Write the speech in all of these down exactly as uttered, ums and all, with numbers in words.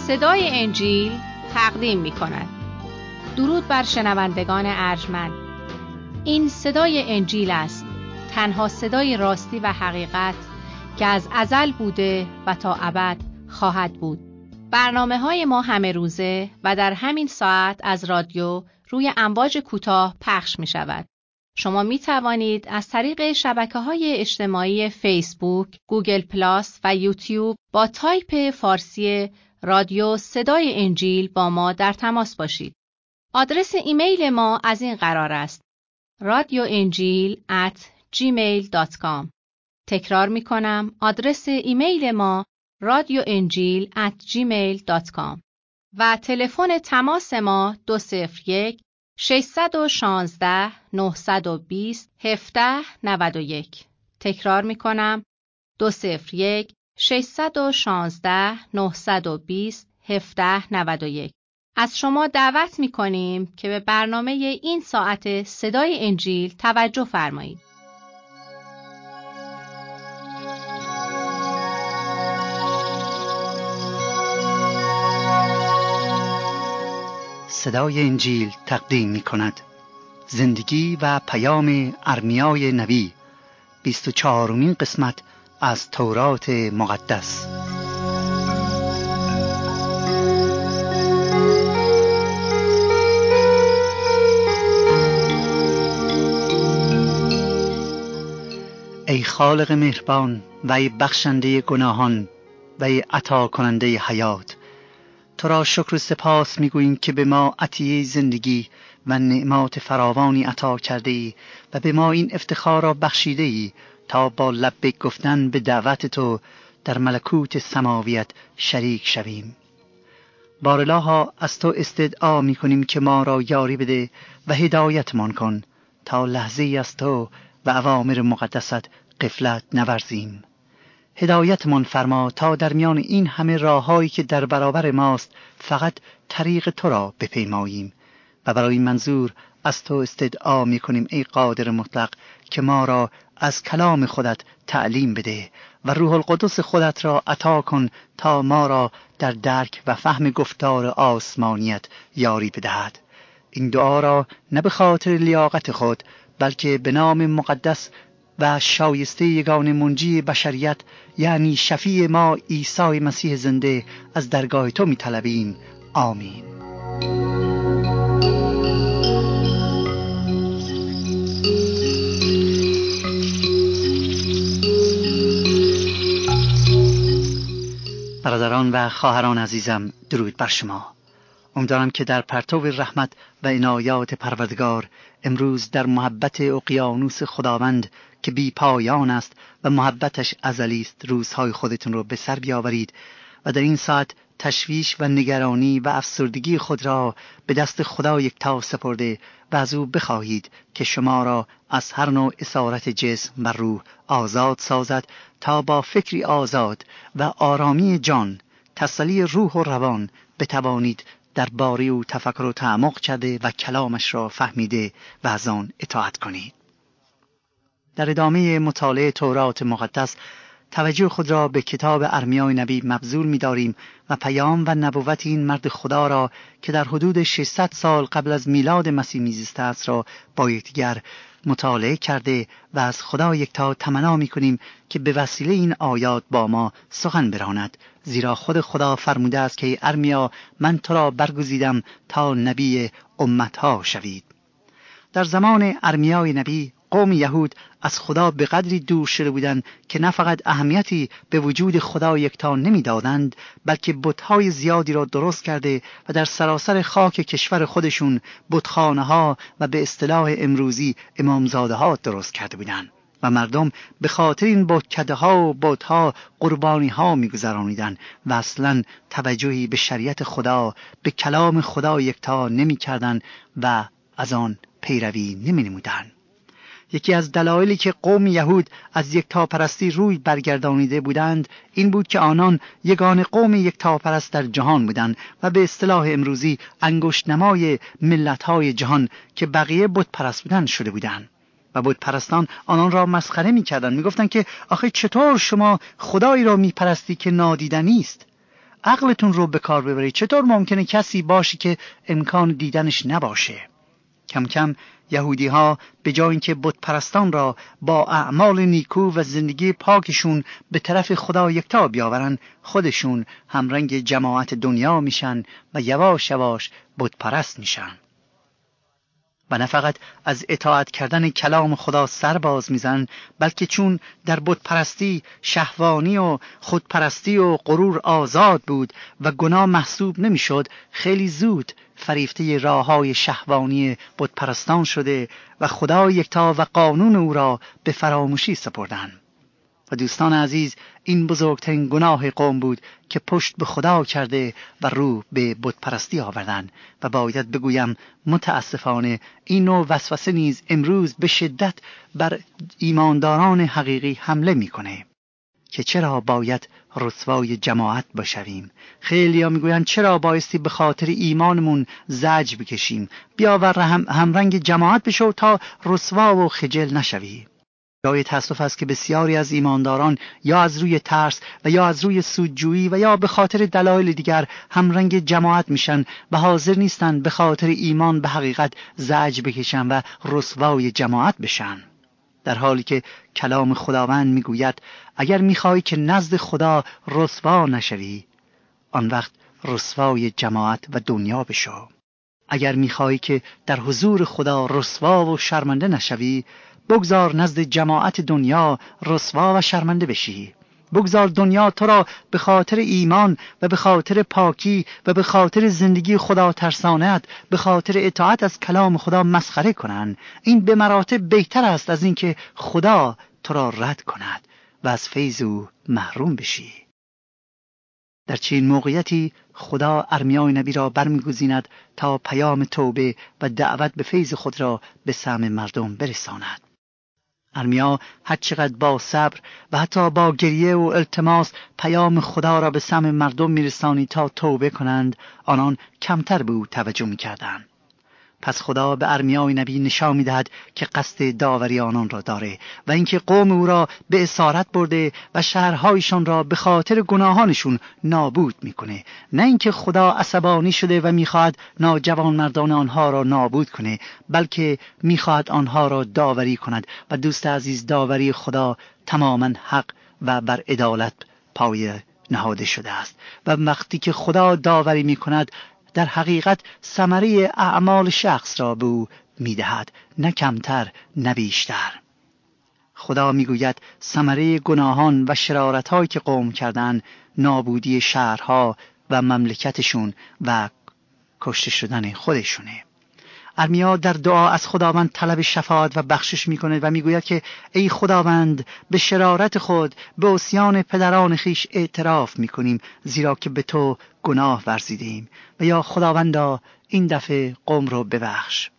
صدای انجیل تقدیم می کند. درود بر شنوندگان ارجمند. این صدای انجیل است، تنها صدای راستی و حقیقت که از ازل بوده و تا ابد خواهد بود. برنامه های ما همه روزه و در همین ساعت از رادیو روی امواج کوتاه پخش می شود. شما می توانید از طریق شبکه‌های اجتماعی فیسبوک، گوگل پلاس و یوتیوب با تایپ فارسی رادیو صدای انجیل با ما در تماس باشید. آدرس ایمیل ما از این قرار است: رادیو انجیل ات جیمیل دات کام. تکرار می کنم، آدرس ایمیل ما رادیو انجیل ات جیمیل دات کام و تلفن تماس ما دو صفر یک ششصد و شانزده نهصد و بیست هفده نود و یک. تکرار می کنم، دو صفر یک ششصد و شانزده نهصد و بیست هفده نود و یک. از شما دعوت می کنیم که به برنامه این ساعت صدای انجیل توجه فرمایید. صدای انجیل تقدیم می کند زندگی و پیام ارمیای نبی، بیست و چهارمین قسمت از تورات مقدس. ای خالق مهربان و ای بخشنده گناهان و ای عطا کننده حیات، تو را شکر و سپاس می‌گوییم که به ما عطیه زندگی و نعمات فراوانی عطا کرده ای و به ما این افتخار را بخشیده ای تا با لبیک گفتن به دعوت تو در ملکوت سماویت شریک شویم. بارالها از تو استدعا می‌کنیم که ما را یاری بده و هدایتمان کن تا لحظه‌ای از تو و اوامر مقدست غفلت نورزیم. هدایتمان فرما تا در میان این همه راه‌هایی که در برابر ماست فقط طریق تو را بپیماییم و برای این منظور از تو استدعا می‌کنیم ای قادر مطلق که ما را از کلام خودت تعلیم بده و روح القدس خودت را عطا کن تا ما را در درک و فهم گفتار آسمانیت یاری بدهد. این دعا را نه به خاطر لیاقت خود بلکه به نام مقدس و شایسته یگان منجی بشریت یعنی شفیع ما عیسی مسیح زنده از درگاه تو می طلبیم. آمین. برادران و خواهران عزیزم، درود بر شما. امیدوارم که در پرتو رحمت و عنایات پروردگار امروز در محبت اقیانوس خداوند که بی پایان است و محبتش ازلی است روزهای خودتون رو به سر بیاورید و در این ساعت تشویش و نگرانی و افسردگی خود را به دست خدا یکتا سپرده و از او بخواهید که شما را از هر نوع اسارت جسم و روح آزاد سازد تا با فکری آزاد و آرامی جان، تسلی روح و روان بتوانید درباره او تفکر و تعمق کرده و کلامش را فهمیده و از آن اطاعت کنید. در ادامه مطالعه تورات مقدس توجه خود را به کتاب ارمیای نبی مبذول می‌داریم و پیام و نبوت این مرد خدا را که در حدود ششصد سال قبل از میلاد مسیح میزیسته است را با یکدیگر مطالعه کرده و از خدا یکتا تمنا می‌کنیم که به وسیله این آیات با ما سخن براند، زیرا خود خدا فرموده است که ارمیا من تو را برگزیدم تا نبی امتها شوید. در زمان ارمیای نبی قوم یهود از خدا به قدری دور شده بودند که نه فقط اهمیتی به وجود خدا یکتا نمی‌دادند بلکه بت‌های زیادی را درست کرده و در سراسر خاک کشور خودشون بتخانه‌ها و به اصطلاح امروزی امامزاده‌ها درست کرده بودند و مردم به خاطر این بتکده‌ها و بت‌ها قربانی‌ها می‌گذرانیدند و اصلاً توجهی به شریعت خدا، به کلام خدا یکتا نمی‌کردند و از آن پیروی نمی‌نمودند. یکی از دلایلی که قوم یهود از یکتاپرستی روی برگردانیده بودند این بود که آنان یگانه قوم یکتاپرست در جهان بودند و به اصطلاح امروزی انگشت نمای ملت‌های جهان که بقیه بت پرست بودند شده بودند و بت پرستان آنان را مسخره می‌کردند. می‌گفتند که آخه چطور شما خدایی را می‌پرستی که نادیدنی است؟ عقلتون رو به کار ببرید. چطور ممکنه کسی باشه که امکان دیدنش نباشه؟ کم کم یهودی ها به جای اینکه بت پرستان را با اعمال نیکو و زندگی پاکشون به طرف خدا یکتا بیاورن، خودشون همرنگ جماعت دنیا میشن و یواش یواش بت پرست میشن. و نه فقط از اطاعت کردن کلام خدا سر باز میزن، بلکه چون در بت پرستی شهوانی و خودپرستی و غرور آزاد بود و گناه محسوب نمیشد، خیلی زود فریفته راههای شهوانی بت پرستان شده و خدا یکتا و قانون او را به فراموشی سپردند. و دوستان عزیز، این بزرگترین گناه قوم بود که پشت به خدا کرده و رو به بت پرستی آوردن. و باید بگویم متاسفانه این نوع وسوسه نیز امروز به شدت بر ایمانداران حقیقی حمله میکنه که چرا باید رسوای جماعت بشویم. خیلی ها میگوین چرا بایستی به خاطر ایمانمون زجر بکشیم، بیا و هم همرنگ جماعت بشو تا رسوا و خجل نشوی. جای تأسف است که بسیاری از ایمانداران یا از روی ترس و یا از روی سودجویی و یا به خاطر دلایل دیگر همرنگ جماعت میشن و حاضر نیستن به خاطر ایمان به حقیقت زجر بکشن و رسوای جماعت بشن، در حالی که کلام خداوند میگوید اگر میخوای که نزد خدا رسوا نشوی، آن وقت رسوای جماعت و دنیا بشو. اگر میخوای که در حضور خدا رسوا و شرمنده نشوی، بگذار نزد جماعت دنیا رسوا و شرمنده بشی. بگذار دنیا تو را به خاطر ایمان و به خاطر پاکی و به خاطر زندگی خدا ترسانت، به خاطر اطاعت از کلام خدا مسخره کنند. این به مراتب بهتر است از اینکه خدا تو را رد کند و از فیض او محروم بشی. در چنین موقعیتی خدا ارمیای نبی را برمیگزیند تا پیام توبه و دعوت به فیض خود را به سمع مردم برساند. ارمیا هر چقدر با صبر و حتی با گریه و التماس پیام خدا را به سمع مردم میرسانی تا توبه کنند، آنان کمتر به او توجه میکردند. پس خدا به ارمیای نبی نشان میدهد که قصد داوری آنان را داره و اینکه قوم او را به اسارت برده و شهرهایشان را به خاطر گناهانشون نابود میکنه. نه اینکه خدا عصبانی شده و میخواهد ناجوانمردان آنها را نابود کنه، بلکه میخواهد آنها را داوری کند. و دوست عزیز، داوری خدا تماما حق و بر عدالت پایه نهاده شده است و وقتی که خدا داوری میکند در حقیقت ثمره اعمال شخص را به او میدهد، نه کمتر نه بیشتر. خدا میگوید ثمره گناهان و شرارت‌هایی که قوم کردن نابودی شهرها و مملکتشون و کشته شدن خودشونه. ارمیا در دعا از خداوند طلب شفاعت و بخشش میکنه و میگوید که ای خداوند، به شرارت خود به عصیان پدران خیش اعتراف میکنیم، زیرا که به تو گناه ورزیدیم، و یا خداوندا این دفعه قوم رو ببخش.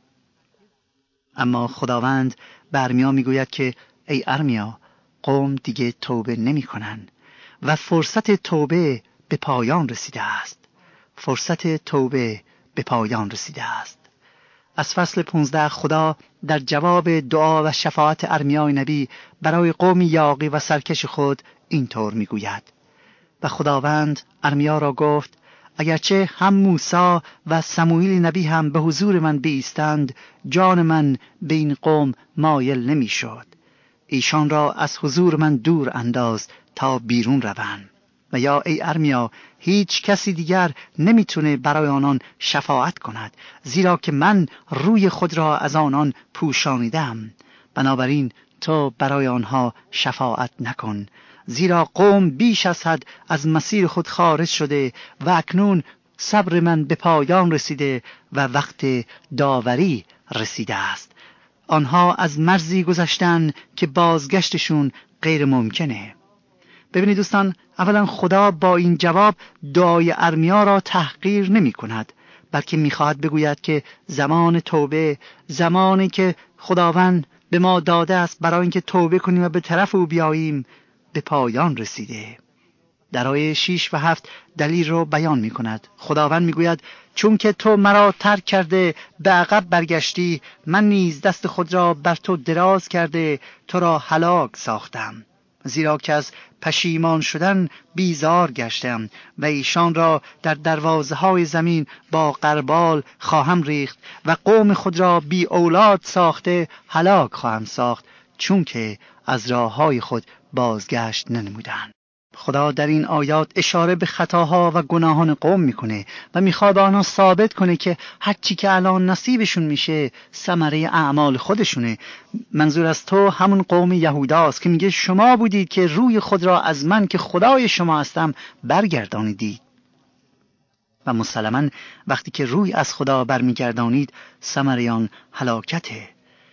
اما خداوند به ارمیا میگوید که ای ارمیا، قوم دیگه توبه نمیکنن و فرصت توبه به پایان رسیده است. فرصت توبه به پایان رسیده است. از فصل پانزده خدا در جواب دعا و شفاعت ارمیای نبی برای قوم یاغی و سرکش خود اینطور میگوید: و خداوند ارمیا را گفت اگرچه هم موسی و سموئیل نبی هم به حضور من بایستند، جان من به این قوم مایل نمیشد. ایشان را از حضور من دور انداز تا بیرون روند. و یا ای ارمیا، هیچ کسی دیگر نمیتونه برای آنان شفاعت کند، زیرا که من روی خود را از آنان پوشانیدم. بنابراین تو برای آنها شفاعت نکن، زیرا قوم بیش از حد از مسیر خود خارج شده و اکنون صبر من به پایان رسیده و وقت داوری رسیده است. آنها از مرزی گذشتن که بازگشتشون غیر ممکنه. ببینید دوستان، اولا خدا با این جواب دعای ارمیا را تحقیر نمی کند، بلکه می خواهد بگوید که زمان توبه، زمانی که خداوند به ما داده است برای اینکه توبه کنیم و به طرف او بیاییم، به پایان رسیده. در آیه شش و هفت دلیل رو بیان می کند. خداوند می گوید چون که تو مرا ترک کرده به عقب برگشتی، من نیز دست خود را بر تو دراز کرده تو را هلاک ساختم. زیرا که از پشیمان شدن بیزار گشتم و ایشان را در دروازه های زمین با غربال خواهم ریخت و قوم خود را بی اولاد ساخته هلاک خواهم ساخت، چون که از راه های خود بازگشت ننمودند. خدا در این آیات اشاره به خطاها و گناهان قوم میکنه و میخواد آنها ثابت کنه که هر چی که الان نصیبشون میشه ثمره اعمال خودشونه. منظور از تو همون قوم یهوداست که میگه شما بودید که روی خود را از من که خدای شما هستم برگردانیدید. و مسلماً وقتی که روی از خدا برمیگردانید ثمره آن هلاکته.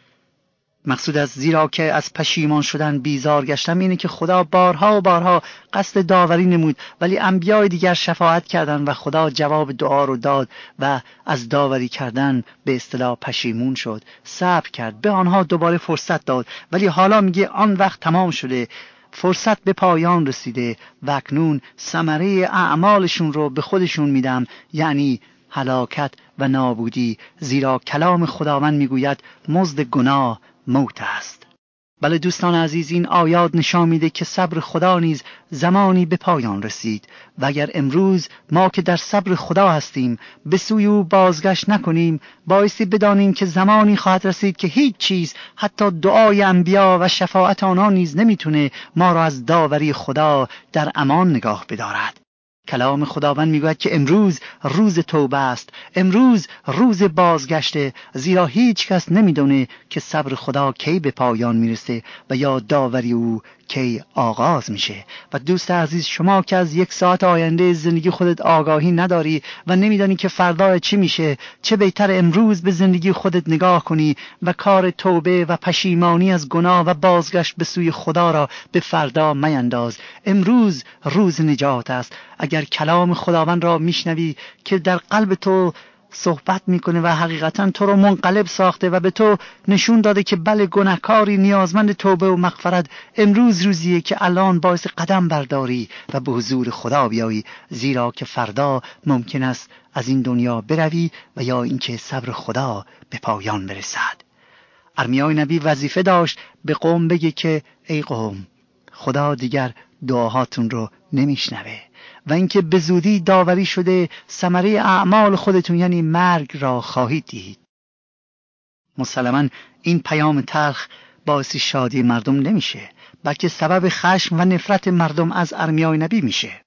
مقصود از زیرا که از پشیمان شدن بیزار گشتم اینه که خدا بارها و بارها قصد داوری نمود، ولی انبیای دیگر شفاعت کردند و خدا جواب دعا رو داد و از داوری کردن به اصطلاح پشیمون شد، صبر کرد، به آنها دوباره فرصت داد. ولی حالا میگه آن وقت تمام شده، فرصت به پایان رسیده و اکنون ثمره اعمالشون رو به خودشون میدم، یعنی هلاکت و نابودی. زیرا کلام خداوند میگوید مزد گناه موت است. بله دوستان عزیز، این آیات نشان میده که صبر خدا نیز زمانی به پایان رسید و اگر امروز ما که در صبر خدا هستیم به سوی او بازگشت نکنیم، بایستی بدانیم که زمانی خواهد رسید که هیچ چیز، حتی دعای انبیا و شفاعت آنها نیز نمیتونه ما را از داوری خدا در امان نگاه بدارد. کلام خداوند میگوید که امروز روز توبه است، امروز روز بازگشته، زیرا هیچ کس نمیدونه که صبر خدا کی به پایان میرسه و یا داوری او کی آغاز میشه. و دوست عزیز، شما که از یک ساعت آینده زندگی خودت آگاهی نداری و نمیدانی که فردا چی میشه، چه بهتر امروز به زندگی خودت نگاه کنی و کار توبه و پشیمانی از گناه و بازگشت به سوی خدا را به فردا مینداز. امروز روز نجات است. اگر کلام خداوند را میشنوی که در قلب تو صحبت میکنه و حقیقتا تو رو منقلب ساخته و به تو نشون داده که بله گناهکاری نیازمند توبه و مغفرت، امروز روزیه که الان باعث قدم برداری و به حضور خدا بیایی، زیرا که فردا ممکن است از این دنیا بروی و یا اینکه صبر خدا به پایان برسد. ارمیای نبی وظیفه داشت به قوم بگه که ای قوم، خدا دیگر دعاهاتون رو نمیشنوه و اینکه به زودی داوری شده ثمره اعمال خودتون یعنی مرگ را خواهید دید. مسلماً این پیام تلخ باعث شادی مردم نمیشه، بلکه سبب خشم و نفرت مردم از ارمیای نبی میشه.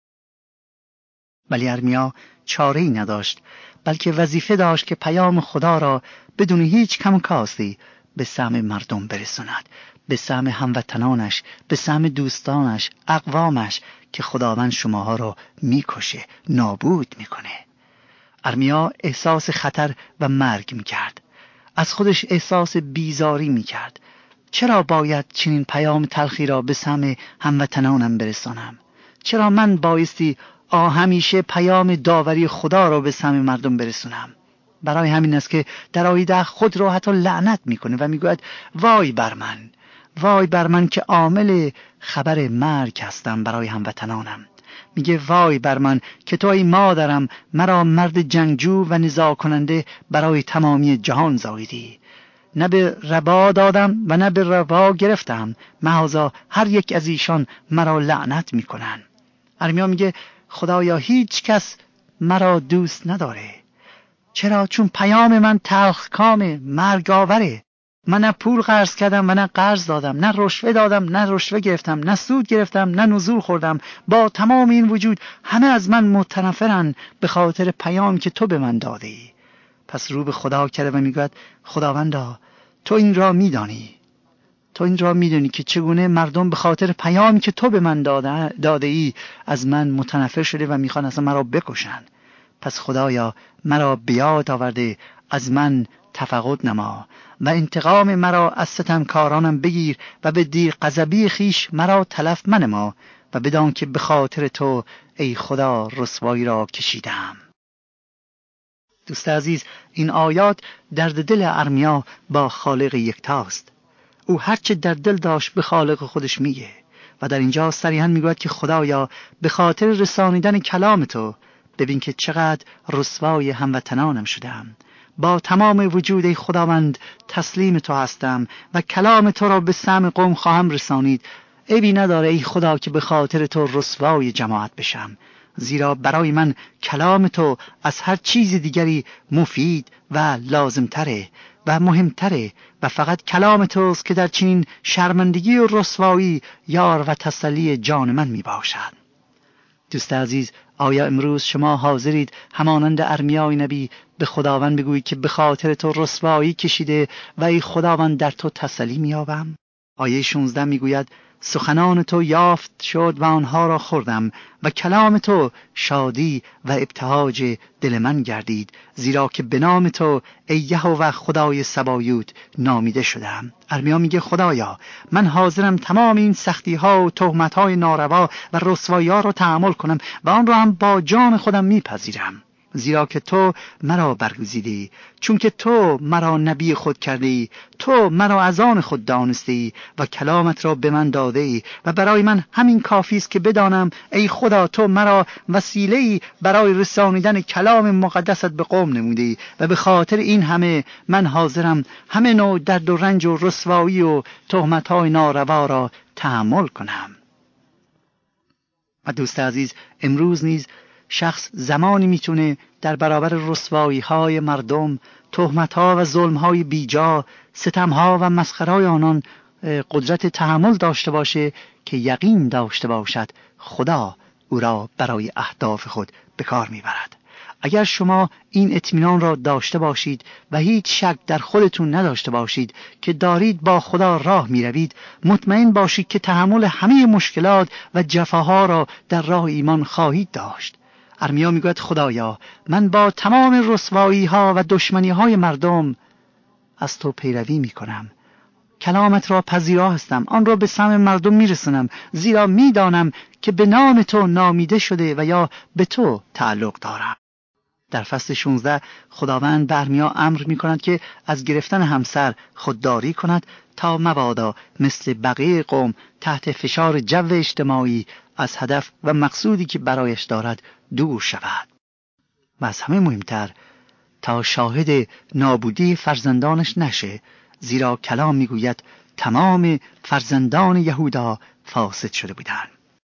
ولی ارمیا چاره‌ای نداشت، بلکه وظیفه داشت که پیام خدا را بدون هیچ کم و کاستی به سمع مردم برساند، به سمع هموطنانش، به سمع دوستانش، اقوامش، که خداوند شماها را میکشه، نابود میکنه. ارمیا احساس خطر و مرگ میکرد، از خودش احساس بیزاری میکرد. چرا باید چنین پیام تلخی را به سمع هموطنانم برسانم؟ چرا من بایستی آه همیشه پیام داوری خدا را به سمع مردم برسونم؟ برای همین است که در آیه خود را حتی لعنت میکنه و میگوید وای بر من، وای بر من که عامل خبر مرگ هستم برای هموطنانم. میگه وای بر من که تو ای مادرم مرا مرد جنگجو و نزاع کننده برای تمامی جهان زاییدی. نه به ربا دادم و نه به ربا گرفتم، محضا هر یک از ایشان مرا لعنت میکنن. ارمیا میگه خدایا هیچ کس مرا دوست نداره. چرا؟ چون پیام من تلخ کامه، مرگ آوره. من نه پول قرض کردم و نه قرض دادم، نه رشوه دادم نه رشوه گرفتم، نه سود گرفتم نه نزول خوردم. با تمام این وجود همه از من متنفرن به خاطر پیام که تو به من داده ای. پس رو به خدا کرده و میگوید خداوندا تو این را میدانی، تو این را میدونی که چگونه مردم به خاطر پیامی که تو به من داده, داده ای از من متنفر شده و میخوان اصلا مرا بکشن. پس خدایا مرا بیاد آورده، از من تفقد نما و انتقام مرا از ستمکارانم بگیر و به دیر غضبی خیش مرا تلف منما و بدان که به خاطر تو ای خدا رسوایی را کشیدم. دوست عزیز، این آیات درد دل ارمیا با خالق یکتاست. او هرچه در دل داشت به خالق خودش میگه و در اینجا صریحاً میگوید که خدایا به خاطر رسانیدن کلام تو ببین که چقدر رسوای هموطنانم شدم. با تمام وجود ای خداوند تسلیم تو هستم و کلام تو را به سمع قوم خواهم رسانید. عیبی نداره ای خدا که به خاطر تو رسوای جماعت بشم، زیرا برای من کلام تو از هر چیز دیگری مفید و لازمتره و مهمتره و فقط کلام توست که در چنین شرمندگی و رسوایی یار و تسلی جان من می باشد. دوست عزیز، آیا امروز شما حاضرید همانند ارمیای نبی به خداوند بگویید که به خاطر تو رسوایی کشیده و ای خداوند در تو تسلی می‌یابم؟ آیه شانزده میگوید سخنان تو یافت شد و آنها را خوردم و کلام تو شادی و ابتهاج دل من گردید، زیرا که به نام تو ای یهوه خدای سبایوت نامیده شدم. ارمیا میگه خدایا من حاضرم تمام این سختی ها و تهمت های ناروا و رسوایی ها رو تحمل کنم و آن را هم با جان خودم میپذیرم، زیرا که تو مرا برگزیدی، چون که تو مرا نبی خود کردی، تو مرا از آن خود دانستی و کلامت را به من دادی و برای من همین کافی است که بدانم ای خدا تو مرا وسیله‌ای برای رسانیدن کلام مقدست به قوم نمودی و به خاطر این همه من حاضرم همه نوع درد و رنج و رسوایی و تهمت‌های ناروا را تحمل کنم. و دوست عزیز، امروز نیز شخص زمانی میتونه در برابر رسوایی های مردم، تهمت ها و ظلم های بیجا، ستم ها و مسخره های آنان قدرت تحمل داشته باشه که یقین داشته باشد خدا او را برای اهداف خود به کار میبرد. اگر شما این اطمینان را داشته باشید و هیچ شک در خودتون نداشته باشید که دارید با خدا راه می روید، مطمئن باشید که تحمل همه مشکلات و جفاها را در راه ایمان خواهید داشت. ارمیا میگوید خدایا من با تمام رسوایی ها و دشمنی های مردم از تو پیروی می کنم، کلامت را پذیرا هستم، آن را به سمع مردم میرسونم، زیرا میدانم که به نام تو نامیده شده و یا به تو تعلق دارم. در فصل شانزده خداوند به ارمیا امر می کند که از گرفتن همسر خودداری کند تا مبادا مثل بقیه قوم تحت فشار جو اجتماعی از هدف و مقصودی که برایش دارد دور شود. و از همه مهمتر تا شاهد نابودی فرزندانش نشه، زیرا کلام میگوید تمام فرزندان یهودا فاسد شده بودند.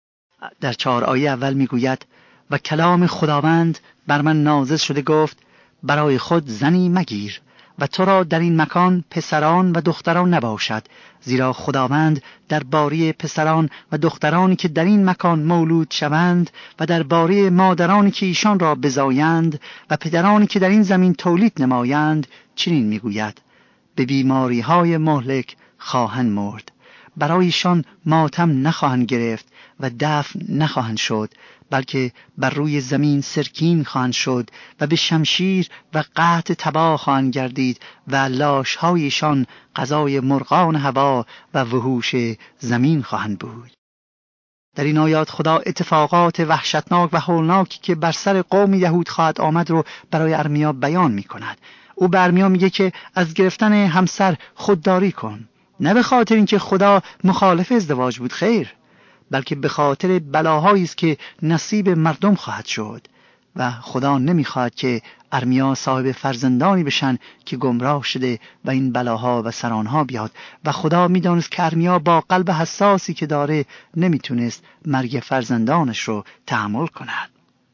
در چهار آیه اول میگوید و کلام خداوند بر من نازل شده گفت برای خود زنی مگیر و تو را در این مکان پسران و دختران نباشد، زیرا خداوند در باره پسران و دخترانی که در این مکان مولود شوند و در باره مادرانی که ایشان را بزایند و پدرانی که در این زمین تولید نمایند چنین میگوید به بیماری های مهلک خواهند مرد، برایشان ماتم نخواهند گرفت و دفن نخواهند شد، بلکه بر روی زمین سرکین خواهند شد و به شمشیر و قحط تباه خواهند گردید و لاش‌هایشان غذای مرغان هوا و وحوش زمین خواهند بود. در این آیات خدا اتفاقات وحشتناک و هولناکی که بر سر قوم یهود خواهد آمد رو برای ارمیا بیان می کند. او به ارمیا میگه که از گرفتن همسر خودداری کن، نه به خاطر اینکه خدا مخالف ازدواج بود، خیر، بلکه به خاطر بلاهایی است که نصیب مردم خواهد شد و خدا نمیخواهد که ارمیا صاحب فرزندانی بشن که گمراه شده و این بلاها و سرانها بیاد و خدا میدانست که ارمیا با قلب حساسی که داره نمیتونست مرگ فرزندانش رو تحمل کند.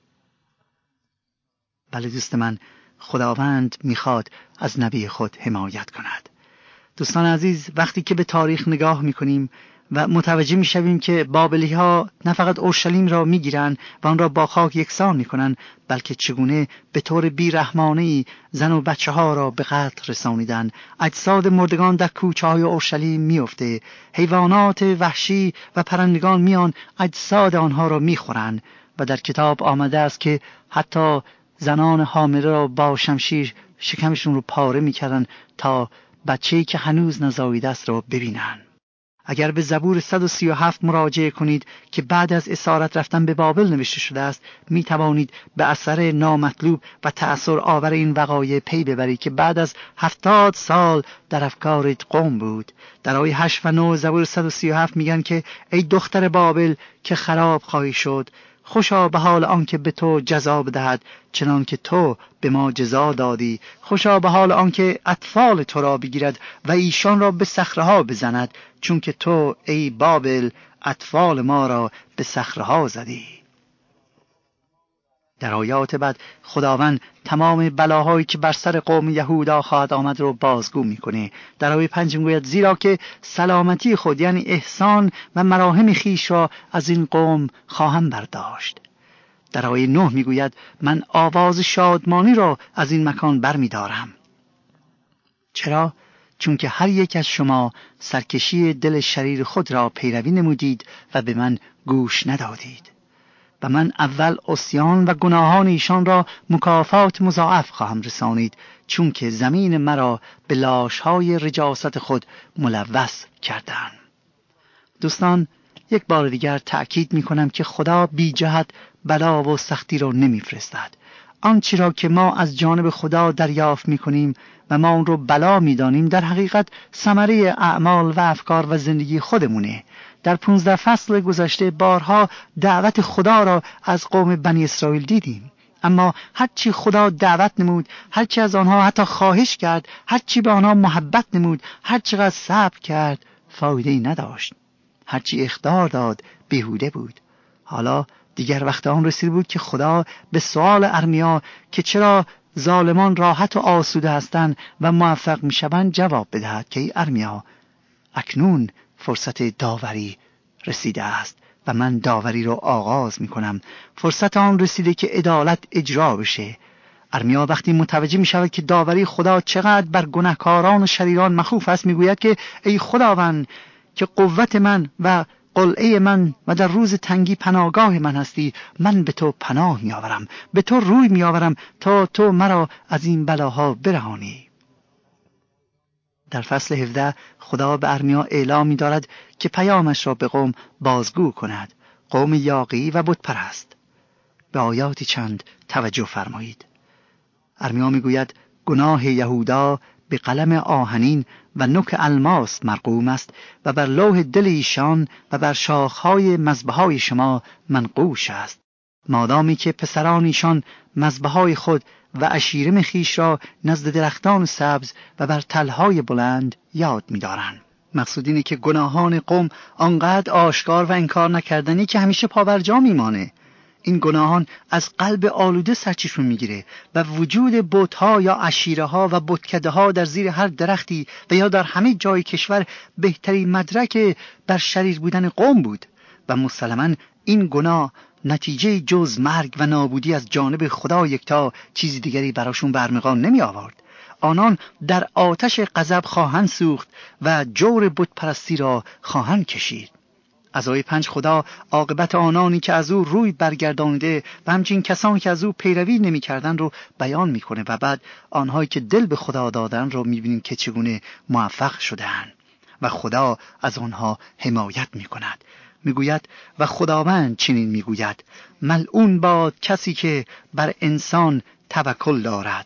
بله دوست من، خداوند میخواد از نبی خود حمایت کند. دوستان عزیز، وقتی که به تاریخ نگاه میکنیم و متوجه میشویم که بابلی ها نه فقط اورشلیم را میگیرن و آن را با خاک یکسان میکنن، بلکه چگونه به طور بیرحمانه‌ای زن و بچه ها را به قتل رسانیدن، اجساد مردگان در کوچه های اورشلیم میفته، حیوانات وحشی و پرندگان میان اجساد آنها را میخورن و در کتاب آمده است که حتی زنان حامله را با شمشیر شکمشون رو پاره میکردن تا بچه‌ای که هنوز نزاییده است را ببینن. اگر به زبور صد و سی و هفت مراجعه کنید که بعد از اسارت رفتن به بابل نوشته شده است، می توانید به اثر نامطلوب و تأثیر آور این وقایع پی ببرید که بعد از هفتاد سال در افکار قوم بود. در آیه هشت و نه زبور صد و سی و هفت میگن که ای دختر بابل که خراب خواهی شد، خوشا به حال آنکه به تو جزا بدهد چنان که تو به ما جزا دادی. خوشا به حال آنکه اطفال تو را بگیرد و ایشان را به صخره‌ها بزند، چون که تو ای بابل اطفال ما را به صخره‌ها زدی. در آیات بعد خداوند تمام بلاهایی که بر سر قوم یهودا خواهد آمد رو بازگو میکنه. در آیه پنج میگوید زیرا که سلامتی خود یعنی احسان و مراهم خیش را از این قوم خواهم برداشت. در آیه نه میگوید من آواز شادمانی را از این مکان برمیدارم. چرا؟ چون که هر یک از شما سرکشی دل شریر خود را پیروی نمودید و به من گوش ندادید. و من اول عصیان و گناهان ایشان را مکافات مضاعف خواهم رسانید، چون که زمین مرا به لاشهای رجاست خود ملوث کردند. دوستان، یک بار دیگر تأکید می کنم که خدا بی جهت بلا و سختی را نمی فرستد. آنچه را که ما از جانب خدا دریافت می کنیم و ما اون رو بلا می دانیم در حقیقت ثمره اعمال و افکار و زندگی خودمونه. در پونزده فصل گذشته بارها دعوت خدا را از قوم بنی اسرائیل دیدیم، اما هرچی خدا دعوت نمود، هرچی از آنها حتی خواهش کرد، هرچی به آنها محبت نمود، هرچقدر صبر کرد، فایده‌ای نداشت. هرچی اخطار داد بیهوده بود. حالا دیگر وقت آن رسیده بود که خدا به سوال ارمیا که چرا ظالمان راحت و آسوده هستند و موفق میشوند جواب بدهد که ای ارمیا، اکنون فرصت داوری رسیده است و من داوری رو آغاز میکنم. فرصت آن رسیده که عدالت اجرا بشه. ارمیا وقتی متوجه میشود که داوری خدا چقدر بر گناهکاران و شریران مخوف است، میگوید که ای خداوند که قوت من و قلعه من و در روز تنگی پناهگاه من هستی، من به تو پناه میآورم، به تو روی میآورم تا تو مرا از این بلاها برهانی. در فصل هفده خدا به ارمیا اعلام می‌دارد که پیامش را به قوم بازگو کند، قوم یاغی و بت پرست. به آیاتی چند توجه فرمایید. ارمیا میگوید گناه یهودا به قلم آهنین و نوک الماس مرقوم است و بر لوح دل ایشان و بر شاخهای مذبح‌های شما منقوش است، مادامی که پسران ایشان مذبح‌های خود و عشیرم خیش را نزد درختان سبز و بر تلهای بلند یاد می‌دارند. مقصود اینه که گناهان قوم آنقدر آشکار و انکار نکردنی که همیشه پابرجا میمانه. این گناهان از قلب آلوده سرچشمه میگیره و وجود بت‌ها یا عشیره‌ها و بتکده‌ها در زیر هر درختی و یا در همه جای کشور بهترین مدرک بر شریر بودن قوم بود و مسلماً این گناه نتیجه جز مرگ و نابودی از جانب خدا یکتا چیزی دیگری براشون برمغان نمی آورد. آنان در آتش غضب خواهند سوخت و جور بت پرستی را خواهند کشید. از آیه پنج خدا عاقبت آنانی که از او روی برگردانده و همچنین کسانی که از او پیروی نمی کردن رو بیان میکنه و بعد آنهایی که دل به خدا دادن رو میبینیم که چگونه موفق شدن و خدا از آنها حمایت میکند. میگوید و خداوند چنین میگوید ملعون باد کسی که بر انسان توکل دارد.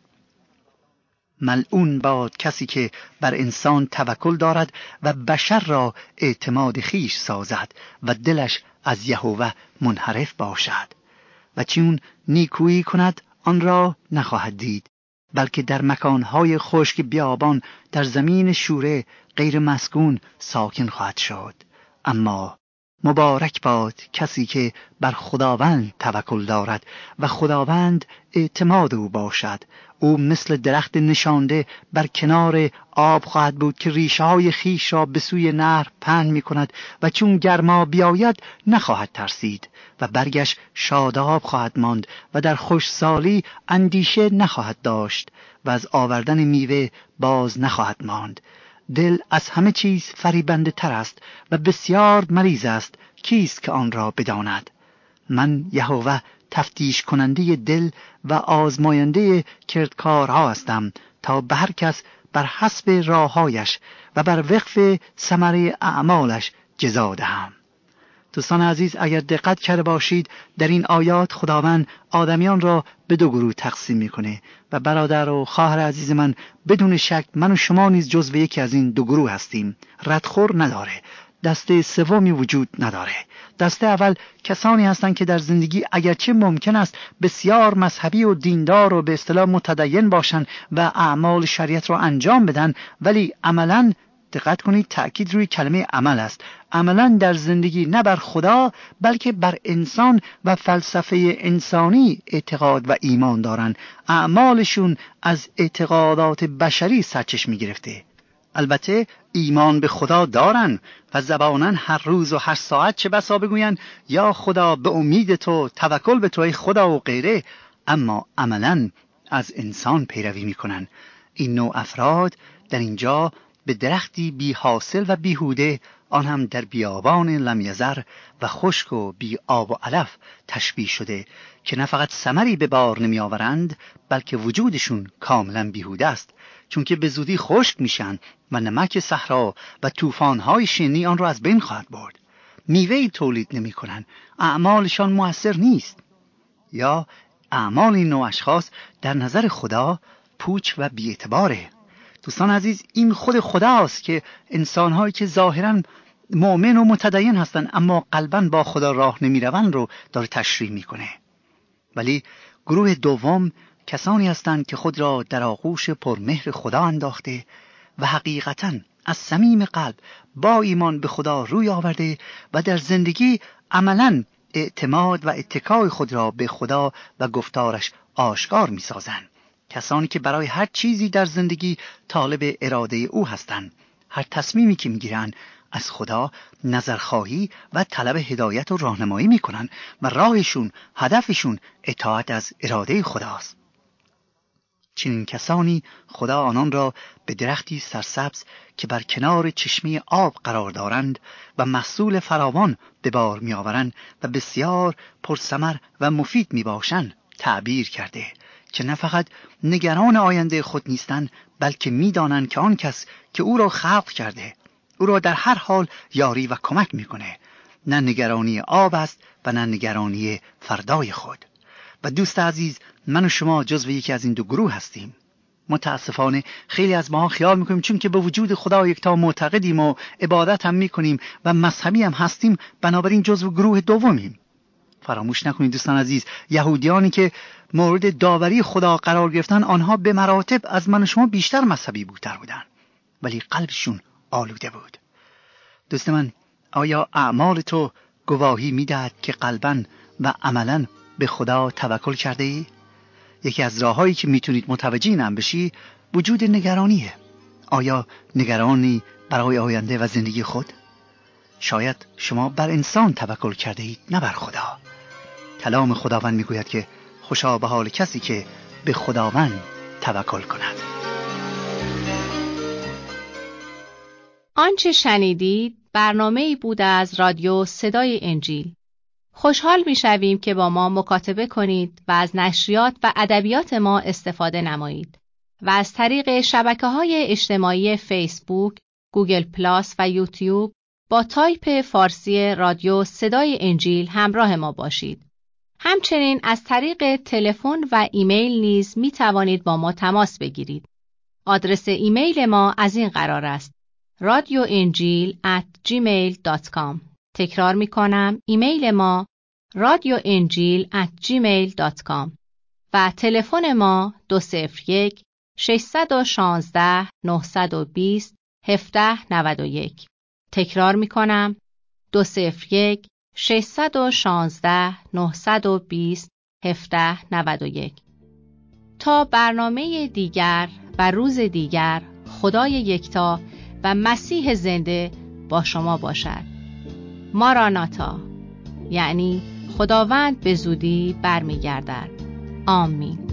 ملعون باد کسی که بر انسان توکل دارد و بشر را اعتماد خیش سازد و دلش از یهوه منحرف باشد و چون نیکویی کند آن را نخواهد دید، بلکه در مکانهای خشک بیابان در زمین شوره غیر مسکون ساکن خواهد شد. اما مبارک باد کسی که بر خداوند توکل دارد و خداوند اعتماد او باشد. او مثل درخت نشانده بر کنار آب خواهد بود که ریشه های خیش را به سوی نهر پهن می کند و چون گرما بیاید نخواهد ترسید و برگش شاداب خواهد ماند و در خوشسالی اندیشه نخواهد داشت و از آوردن میوه باز نخواهد ماند. دل از همه چیز فریبنده تر است و بسیار مریض است، کیست که آن را بداند؟ من یهوه تفتیش کننده دل و آزماینده کردکارها هستم تا به هر کس بر حسب راههایش و بر وفق ثمره اعمالش جزا دهم. دوستان عزیز، اگر دقت کرده باشید در این آیات خداوند آدمیان را به دو گروه تقسیم میکنه و برادر و خواهر عزیز من، بدون شک من و شما نیز جزو یکی از این دو گروه هستیم. ردخور نداره. دسته سومی وجود نداره. دسته اول کسانی هستند که در زندگی اگرچه ممکن است بسیار مذهبی و دیندار و به اصطلاح متدین باشند و اعمال شریعت رو انجام بدن، ولی عملاً، دقت کنید تأکید روی کلمه عمل است، عملاً در زندگی نه بر خدا بلکه بر انسان و فلسفه انسانی اعتقاد و ایمان دارند. اعمالشون از اعتقادات بشری سرچشمه گرفته. البته ایمان به خدا دارن و زبانن هر روز و هر ساعت چه بسا بگوین یا خدا به امید تو، توکل به تو ای خدا و غیره، اما عملاً از انسان پیروی میکنن. این نوع افراد در اینجا به درختی بی حاصل و بیهوده، آن هم در بیابان لمیزر و خشک و بی آب و علف تشبیه شده که نه فقط ثمری به بار نمی آورند بلکه وجودشون کاملا بیهوده است، چون که به زودی خشک میشن و نمک صحرا و طوفان‌های شنی آن را از بین خواهد برد. میوه‌ای تولید نمی‌کنند، اعمالشان مؤثر نیست. یا اعمال این نوع اشخاص در نظر خدا پوچ و بی‌اعتباره. دوستان عزیز، این خود خداست که انسان‌هایی که ظاهراً مؤمن و متدین هستند اما قلباً با خدا راه نمی‌روند رو داره تشریح می‌کنه. ولی گروه دوم کسانی هستند که خود را در آغوش پرمهر خدا انداخته و حقیقتاً از صمیم قلب با ایمان به خدا روی آورده و در زندگی عملاً اعتماد و اتکای خود را به خدا و گفتارش آشکار می سازند. کسانی که برای هر چیزی در زندگی طالب اراده او هستند، هر تصمیمی که می گیرند از خدا نظرخواهی و طلب هدایت و راهنمایی می کنند و راهشون، هدفشون اطاعت از اراده خداست. چنین کسانی خدا آنان را به درختی سرسبز که بر کنار چشمه آب قرار دارند و محصول فراوان به بار می آورند و بسیار پرثمر و مفید می باشند تعبیر کرده که نه فقط نگران آینده خود نیستند بلکه می دانند که آن کس که او را خلق کرده او را در هر حال یاری و کمک می کنه. نه نگرانی آب است و نه نگرانی فردای خود. و دوست عزیز، من و شما جزو یکی از این دو گروه هستیم. متاسفانه خیلی از ما خیال میکنیم چون که به وجود خدا یکتا معتقدیم و عبادت هم میکنیم و مذهبی هم هستیم، بنابراین جزو گروه دومیم. فراموش نکنید دوستان عزیز، یهودیانی که مورد داوری خدا قرار گرفتن، آنها به مراتب از من و شما بیشتر مذهبی بودتر بودن، ولی قلبشون آلوده بود. دوست من، آیا اعمال تو گواهی میدهد که قلباً و عملاً به خدا توکل کرده ای؟ یکی از راههایی که میتونید متوجه اینم بشی وجود نگرانیه. آیا نگرانی برای آینده و زندگی خود؟ شاید شما بر انسان توکل کرده اید نه بر خدا. کلام خداوند میگوید که خوشا به حال کسی که به خداوند توکل کند. آنچه شنیدید برنامه‌ای بود از رادیو صدای انجیل. خوشحال می‌شویم که با ما مکاتبه کنید و از نشریات و ادبیات ما استفاده نمایید و از طریق شبکه‌های اجتماعی فیسبوک، گوگل پلاس و یوتیوب با تایپ فارسی رادیو صدای انجیل همراه ما باشید. همچنین از طریق تلفن و ایمیل نیز می توانید با ما تماس بگیرید. آدرس ایمیل ما از این قرار است: رادیو انجیل ات جیمیل دات کام. تکرار می کنم، ایمیل ما رادیو انجیل ات جیمیل دات کام و تلفن ما دو صفر یک شش یک شش نه دو صفر هفت نه یک. تکرار می کنم، دو صفر یک شش یک شش نه دو صفر هفت نه یک. تا برنامه دیگر و روز دیگر، خدای یکتا و مسیح زنده با شما باشد. ماراناتا، یعنی خداوند به زودی برمیگردد. آمین.